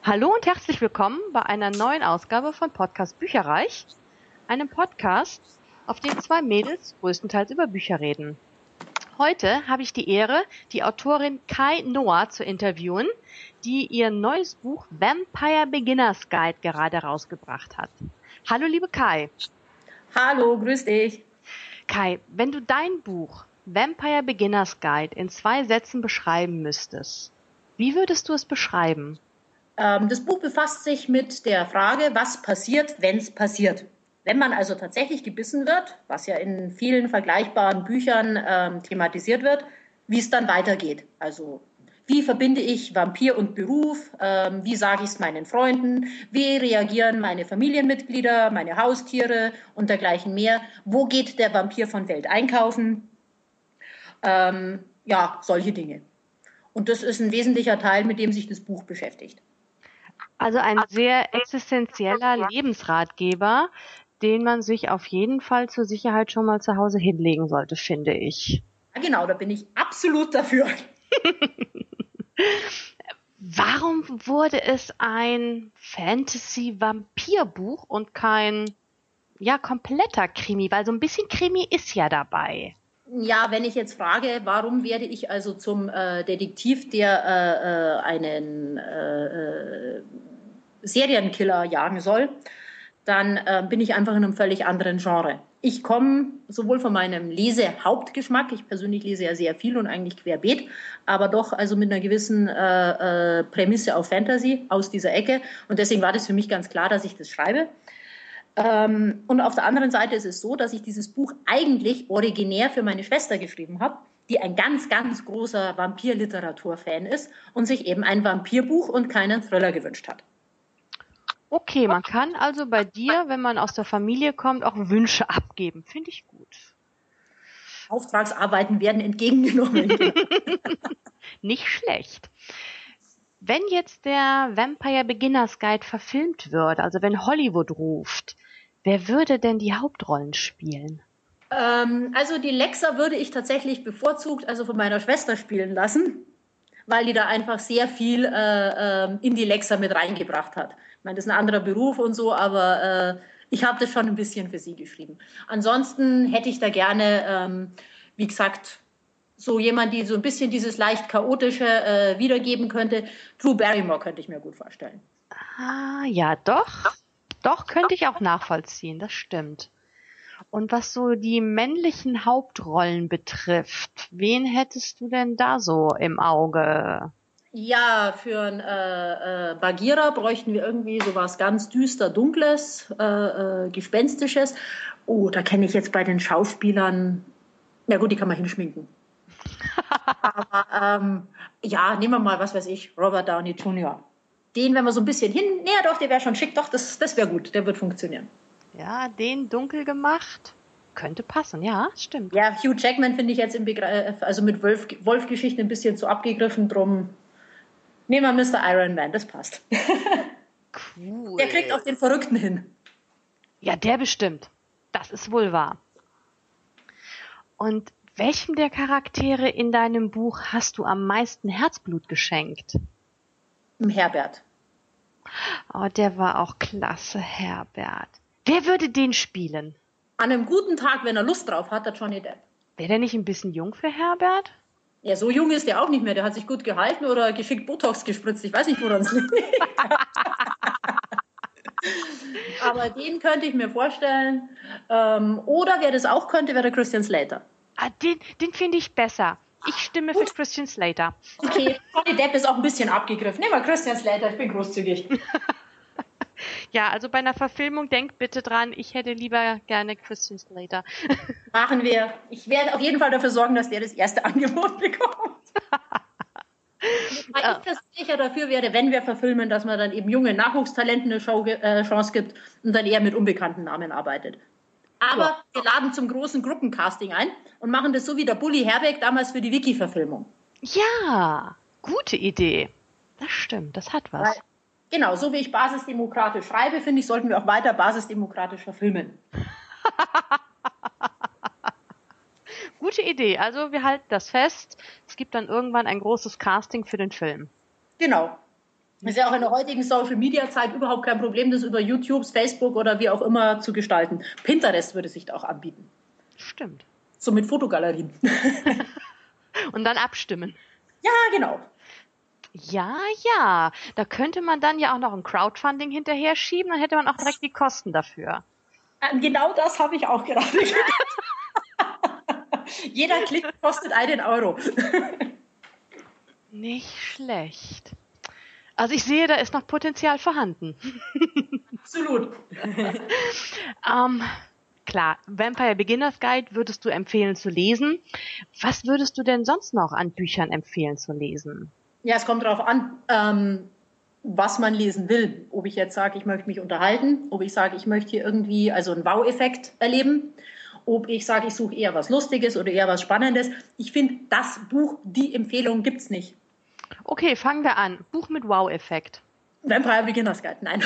Hallo und herzlich willkommen bei einer neuen Ausgabe von Podcast Bücherreich, einem Podcast, auf dem zwei Mädels größtenteils über Bücher reden. Heute habe ich die Ehre, die Autorin Kai Noah zu interviewen, die ihr neues Buch Vampire Beginner's Guide gerade rausgebracht hat. Hallo liebe Kai. Hallo, grüß dich. Kai, wenn du dein Buch Vampire Beginner's Guide in 2 Sätzen beschreiben müsstest, wie würdest du es beschreiben? Das Buch befasst sich mit der Frage, was passiert, wenn es passiert. Wenn man also tatsächlich gebissen wird, was ja in vielen vergleichbaren Büchern thematisiert wird, wie es dann weitergeht. Also wie verbinde ich Vampir und Beruf? Wie sage ich es meinen Freunden? Wie reagieren meine Familienmitglieder, meine Haustiere und dergleichen mehr? Wo geht der Vampir von Welt einkaufen? Ja, solche Dinge. Und das ist ein wesentlicher Teil, mit dem sich das Buch beschäftigt. Also ein sehr existenzieller Lebensratgeber, den man sich auf jeden Fall zur Sicherheit schon mal zu Hause hinlegen sollte, finde ich. Ja, genau, da bin ich absolut dafür. Warum wurde es ein Fantasy-Vampir-Buch und kein, kompletter Krimi? Weil so ein bisschen Krimi ist ja dabei. Ja, wenn ich jetzt frage, warum werde ich also zum Detektiv, der einen Serienkiller jagen soll, dann bin ich einfach in einem völlig anderen Genre. Ich komme sowohl von meinem Lesehauptgeschmack, ich persönlich lese ja sehr viel und eigentlich querbeet, aber doch also mit einer gewissen Prämisse auf Fantasy aus dieser Ecke. Und deswegen war das für mich ganz klar, dass ich das schreibe. Und auf der anderen Seite ist es so, dass ich dieses Buch eigentlich originär für meine Schwester geschrieben habe, die ein ganz, ganz großer Vampirliteratur-Fan ist und sich eben ein Vampirbuch und keinen Thriller gewünscht hat. Okay, man kann also bei dir, wenn man aus der Familie kommt, auch Wünsche abgeben. Finde ich gut. Auftragsarbeiten werden entgegengenommen. Nicht schlecht. Wenn jetzt der Vampire Beginner's Guide verfilmt wird, also wenn Hollywood ruft, wer würde denn die Hauptrollen spielen? Also die Lexa würde ich tatsächlich bevorzugt also von meiner Schwester spielen lassen, weil die da einfach sehr viel in die Lexa mit reingebracht hat. Ich meine, das ist ein anderer Beruf und so, aber ich habe das schon ein bisschen für sie geschrieben. Ansonsten hätte ich da gerne, wie gesagt, so jemand, die so ein bisschen dieses leicht chaotische wiedergeben könnte. Drew Barrymore könnte ich mir gut vorstellen. Ah, ja, doch. Doch, könnte ich auch nachvollziehen, das stimmt. Und was so die männlichen Hauptrollen betrifft, wen hättest du denn da so im Auge? Ja, für ein Bagheera bräuchten wir irgendwie sowas ganz düster, dunkles, gespenstisches. Oh, da kenne ich jetzt bei den Schauspielern, na gut, die kann man hinschminken. Aber ja, nehmen wir mal, was weiß ich, Robert Downey Jr. Den, wenn wir so ein bisschen hin, nee, doch, der wäre schon schick, doch, das wäre gut, der wird funktionieren. Ja, den dunkel gemacht. Könnte passen, ja, stimmt. Ja, Hugh Jackman finde ich jetzt also mit Wolf-Geschichten ein bisschen zu abgegriffen, drum nehmen wir Mr. Iron Man, das passt. Cool. Der kriegt auch den Verrückten hin. Ja, der bestimmt. Das ist wohl wahr. Und welchem der Charaktere in deinem Buch hast du am meisten Herzblut geschenkt? Herbert. Oh, der war auch klasse, Herbert. Wer würde den spielen? An einem guten Tag, wenn er Lust drauf hat, der Johnny Depp. Wäre der nicht ein bisschen jung für Herbert? Ja, so jung ist der auch nicht mehr. Der hat sich gut gehalten oder geschickt Botox gespritzt. Ich weiß nicht, woran es liegt. Aber den könnte ich mir vorstellen. Oder wer das auch könnte, wäre der Christian Slater. Ah, den finde ich besser. Ich stimme für Christian Slater. Okay, Johnny Depp ist auch ein bisschen abgegriffen. Nehmen wir Christian Slater, ich bin großzügig. Ja, also bei einer Verfilmung denkt bitte dran, ich hätte lieber gerne Christian Slater. Machen wir. Ich werde auf jeden Fall dafür sorgen, dass der das erste Angebot bekommt. Weil ich persönlich ja dafür wäre, wenn wir verfilmen, dass man dann eben junge Nachwuchstalenten eine Chance gibt und dann eher mit unbekannten Namen arbeitet. Aber wir laden zum großen Gruppencasting ein und machen das so wie der Bully Herbeck damals für die Wiki-Verfilmung. Ja, gute Idee. Das stimmt, das hat was. Weil, genau, so wie ich basisdemokratisch schreibe, finde ich, sollten wir auch weiter basisdemokratisch verfilmen. Gute Idee. Also wir halten das fest. Es gibt dann irgendwann ein großes Casting für den Film. Genau. Ist ja auch in der heutigen Social-Media-Zeit überhaupt kein Problem, das über YouTube, Facebook oder wie auch immer zu gestalten. Pinterest würde sich da auch anbieten. Stimmt. So mit Fotogalerien. Und dann abstimmen. Ja, genau. Ja. Da könnte man dann ja auch noch ein Crowdfunding hinterher schieben, dann hätte man auch direkt die Kosten dafür. Genau das habe ich auch gerade gedacht. Jeder Klick kostet 1 Euro. Nicht schlecht. Also ich sehe, da ist noch Potenzial vorhanden. Absolut. Klar, Vampire Beginner's Guide würdest du empfehlen zu lesen. Was würdest du denn sonst noch an Büchern empfehlen zu lesen? Ja, es kommt darauf an, was man lesen will. Ob ich jetzt sage, ich möchte mich unterhalten, ob ich sage, ich möchte hier irgendwie also einen Wow-Effekt erleben, ob ich sage, ich suche eher was Lustiges oder eher was Spannendes. Ich finde, das Buch, die Empfehlung gibt es nicht. Okay, fangen wir an. Buch mit Wow-Effekt. Vampire Beginner's Guide, nein.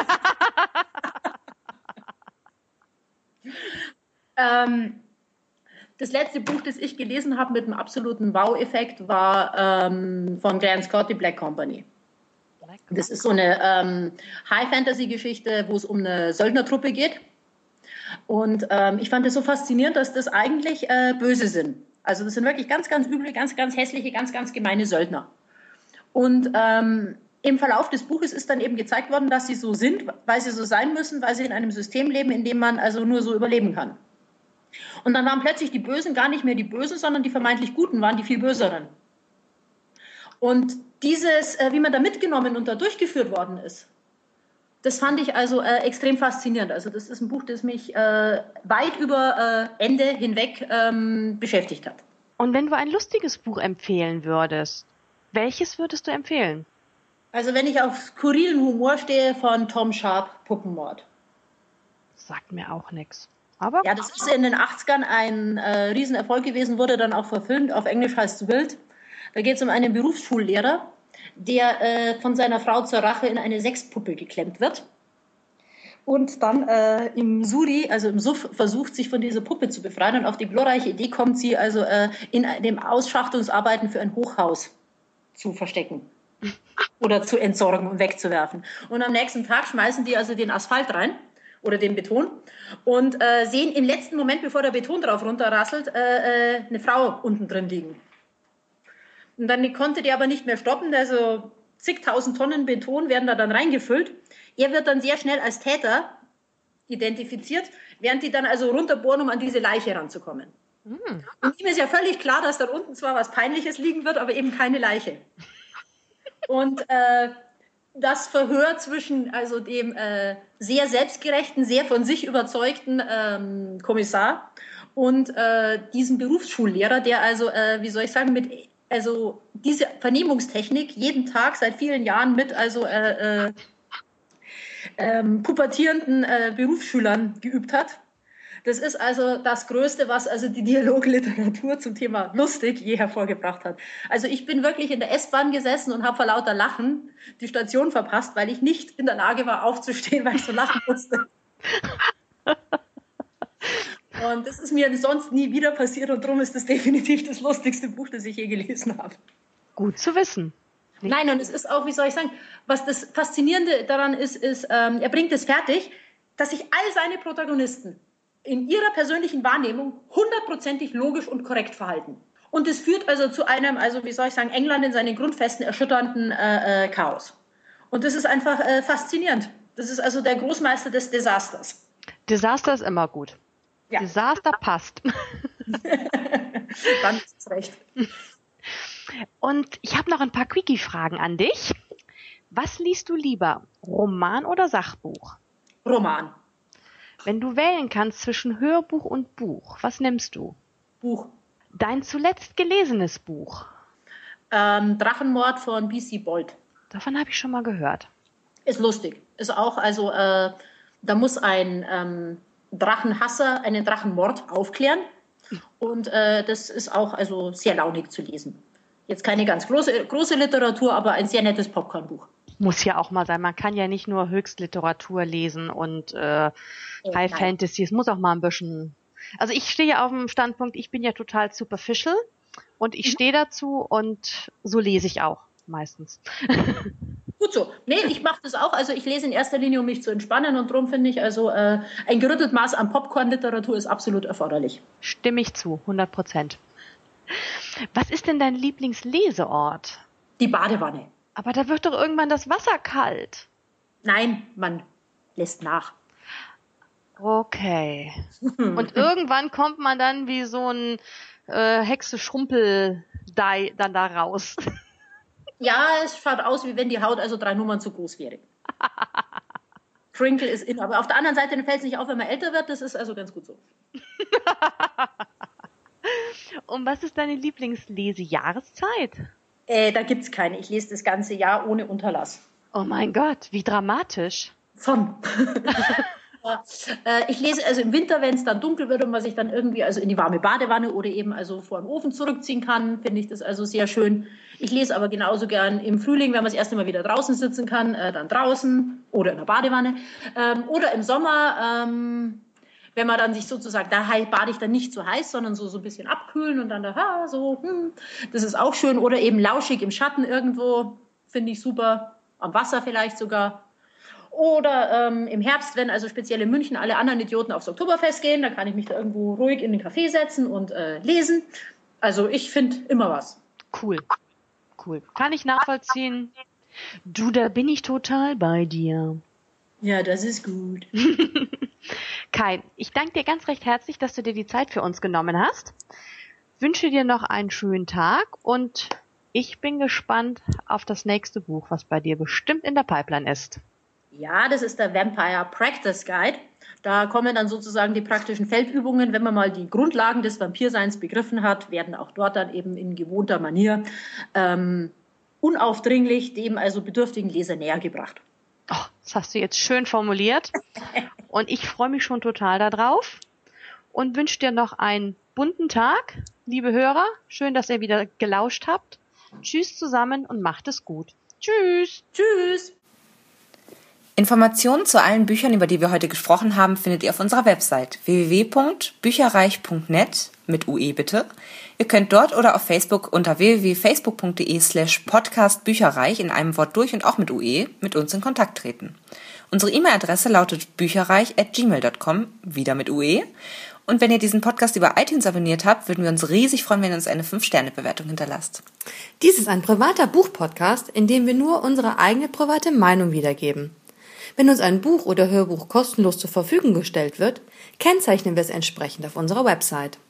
Das letzte Buch, das ich gelesen habe mit einem absoluten Wow-Effekt, war von Grant Scott, die Black Company. Das ist so eine High-Fantasy-Geschichte, wo es um eine Söldnertruppe geht. Und ich fand es so faszinierend, dass das eigentlich böse sind. Also das sind wirklich ganz, ganz üble, ganz, ganz hässliche, ganz, ganz gemeine Söldner. Und im Verlauf des Buches ist dann eben gezeigt worden, dass sie so sind, weil sie so sein müssen, weil sie in einem System leben, in dem man also nur so überleben kann. Und dann waren plötzlich die Bösen gar nicht mehr die Bösen, sondern die vermeintlich Guten waren die viel Böseren. Und dieses, wie man da mitgenommen und da durchgeführt worden ist, das fand ich also extrem faszinierend. Also das ist ein Buch, das mich weit über Ende hinweg beschäftigt hat. Und wenn du ein lustiges Buch empfehlen würdest, welches würdest du empfehlen? Also wenn ich auf skurrilen Humor stehe, von Tom Sharp, Puppenmord. Sagt mir auch nichts. Aber ja, das ist in den 80ern ein Riesenerfolg gewesen, wurde dann auch verfilmt. Auf Englisch heißt es Wild. Da geht es um einen Berufsschullehrer, der von seiner Frau zur Rache in eine Sexpuppe geklemmt wird und dann im Suri, also im Suff, versucht, sich von dieser Puppe zu befreien. Und auf die glorreiche Idee kommt, sie also in dem Ausschachtungsarbeiten für ein Hochhaus zu verstecken oder zu entsorgen und wegzuwerfen. Und am nächsten Tag schmeißen die also den Asphalt rein oder den Beton und sehen im letzten Moment, bevor der Beton drauf runterrasselt, eine Frau unten drin liegen. Und dann konnte der aber nicht mehr stoppen, also zigtausend Tonnen Beton werden da dann reingefüllt. Er wird dann sehr schnell als Täter identifiziert, während die dann also runterbohren, um an diese Leiche ranzukommen. Und ihm ist ja völlig klar, dass da unten zwar was Peinliches liegen wird, aber eben keine Leiche. Und das Verhör zwischen also dem sehr selbstgerechten, sehr von sich überzeugten Kommissar und diesem Berufsschullehrer, der also, wie soll ich sagen, mit also diese Vernehmungstechnik jeden Tag seit vielen Jahren mit also pubertierenden Berufsschülern geübt hat. Das ist also das Größte, was also die Dialogliteratur zum Thema lustig je hervorgebracht hat. Also ich bin wirklich in der S-Bahn gesessen und habe vor lauter Lachen die Station verpasst, weil ich nicht in der Lage war aufzustehen, weil ich so lachen musste. Und das ist mir sonst nie wieder passiert und darum ist das definitiv das lustigste Buch, das ich je gelesen habe. Gut zu wissen. Nein, und es ist auch, wie soll ich sagen, was das Faszinierende daran ist, er bringt es fertig, dass sich all seine Protagonisten in ihrer persönlichen Wahrnehmung 100%ig logisch und korrekt verhalten. Und es führt also zu einem, also wie soll ich sagen, England in seinen Grundfesten erschütternden Chaos. Und das ist einfach faszinierend. Das ist also der Großmeister des Desasters. Desaster ist immer gut. Ja. Desaster passt. Dann ist es recht. Und ich habe noch ein paar Quickie-Fragen an dich. Was liest du lieber, Roman oder Sachbuch? Roman. Wenn du wählen kannst zwischen Hörbuch und Buch, was nimmst du? Buch. Dein zuletzt gelesenes Buch? Drachenmord von B.C. Bolt. Davon habe ich schon mal gehört. Ist lustig. Ist auch, also da muss ein Drachenhasser einen Drachenmord aufklären. Und das ist auch also sehr launig zu lesen. Jetzt keine ganz große Literatur, aber ein sehr nettes Popcornbuch. Muss ja auch mal sein. Man kann ja nicht nur Höchstliteratur lesen und High Fantasy. Es muss auch mal ein bisschen... Also ich stehe auf dem Standpunkt, ich bin ja total superficial und ich stehe dazu und so lese ich auch meistens. Gut so. Nee, ich mache das auch. Also ich lese in erster Linie, um mich zu entspannen. Und darum finde ich, also ein gerüttelt Maß an Popcorn-Literatur ist absolut erforderlich. Stimme ich zu, 100%. Was ist denn dein Lieblingsleseort? Die Badewanne. Aber da wird doch irgendwann das Wasser kalt. Nein, man lässt nach. Okay. Und irgendwann kommt man dann wie so ein Hexe-Schrumpel-Dei dann da raus. Ja, es schaut aus, wie wenn die Haut also 3 Nummern zu groß wäre. Crinkle ist in, aber auf der anderen Seite fällt es nicht auf, wenn man älter wird. Das ist also ganz gut so. Und was ist deine Lieblingslesejahreszeit? Da gibt es keine. Ich lese das ganze Jahr ohne Unterlass. Oh mein Gott, wie dramatisch. Schon. Ich lese also im Winter, wenn es dann dunkel wird und man sich dann irgendwie also in die warme Badewanne oder eben also vor den Ofen zurückziehen kann, finde ich das also sehr schön. Ich lese aber genauso gern im Frühling, wenn man das erste Mal wieder draußen sitzen kann, dann draußen oder in der Badewanne. Oder im Sommer, wenn man dann sich sozusagen, da bade ich dann nicht so heiß, sondern so ein bisschen abkühlen und dann da, das ist auch schön. Oder eben lauschig im Schatten irgendwo, finde ich super. Am Wasser vielleicht sogar. Oder im Herbst, wenn also speziell in München alle anderen Idioten aufs Oktoberfest gehen, dann kann ich mich da irgendwo ruhig in den Café setzen und lesen. Also ich finde immer was. Cool. Kann ich nachvollziehen. Du, da bin ich total bei dir. Ja, das ist gut. Kai, ich danke dir ganz recht herzlich, dass du dir die Zeit für uns genommen hast. Wünsche dir noch einen schönen Tag und ich bin gespannt auf das nächste Buch, was bei dir bestimmt in der Pipeline ist. Ja, das ist der Vampire Practice Guide. Da kommen dann sozusagen die praktischen Feldübungen. Wenn man mal die Grundlagen des Vampirseins begriffen hat, werden auch dort dann eben in gewohnter Manier unaufdringlich dem also bedürftigen Leser näher gebracht. Oh, das hast du jetzt schön formuliert. Und ich freue mich schon total darauf und wünsche dir noch einen bunten Tag, liebe Hörer. Schön, dass ihr wieder gelauscht habt. Tschüss zusammen und macht es gut. Tschüss. Tschüss. Informationen zu allen Büchern, über die wir heute gesprochen haben, findet ihr auf unserer Website www.bücherreich.net mit UE bitte. Ihr könnt dort oder auf Facebook unter www.facebook.de/podcastbücherreich in einem Wort durch und auch mit UE mit uns in Kontakt treten. Unsere E-Mail-Adresse lautet bücherreich@gmail.com, wieder mit UE. Und wenn ihr diesen Podcast über iTunes abonniert habt, würden wir uns riesig freuen, wenn ihr uns eine 5-Sterne-Bewertung hinterlasst. Dies ist ein privater Buchpodcast, in dem wir nur unsere eigene private Meinung wiedergeben. Wenn uns ein Buch oder Hörbuch kostenlos zur Verfügung gestellt wird, kennzeichnen wir es entsprechend auf unserer Website.